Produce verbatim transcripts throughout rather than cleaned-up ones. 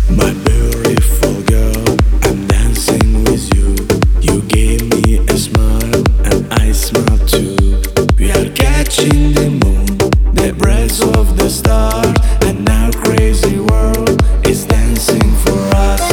My beautiful girl, I'm dancing with you. You gave me a smile and I smile too. We are catching the moon, the breath of the stars, and our crazy world is dancing for us.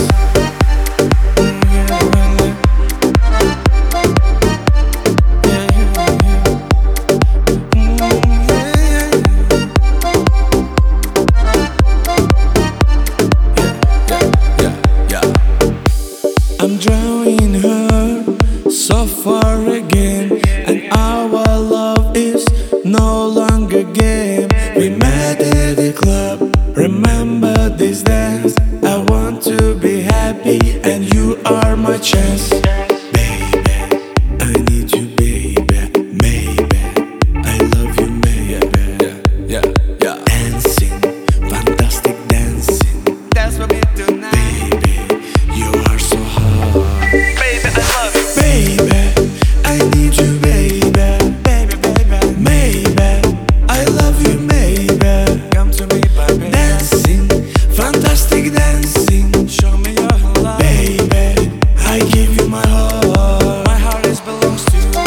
I'm drowning her so far again, and our love is no longer game. We met at the club, remember this dance. I want to be happy and you are my chance. Baby, I need you, baby, maybe I love you, maybe. Yeah, yeah, yeah. Dancing, fantastic dancing. Dance with me tonight. Baby, you are so hot. Baby, I love you. Baby, I need you, baby. Baby, baby, maybe I love you, maybe. Come to me, baby. Dancing, fantastic dancing. Show me your love. Baby, I give you my heart. My heart is belongs to you.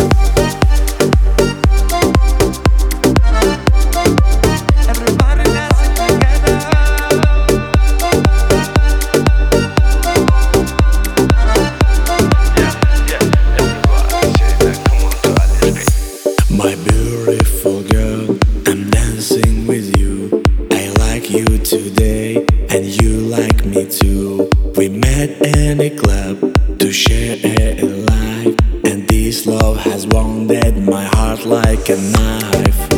Everybody dancing together. Yeah, yeah, everybody say that. Come on to Alice. My beautiful girl, I'm dancing with you. I like you today, and you like me too. We met in a club to share a life, and this love has wounded my heart like a knife.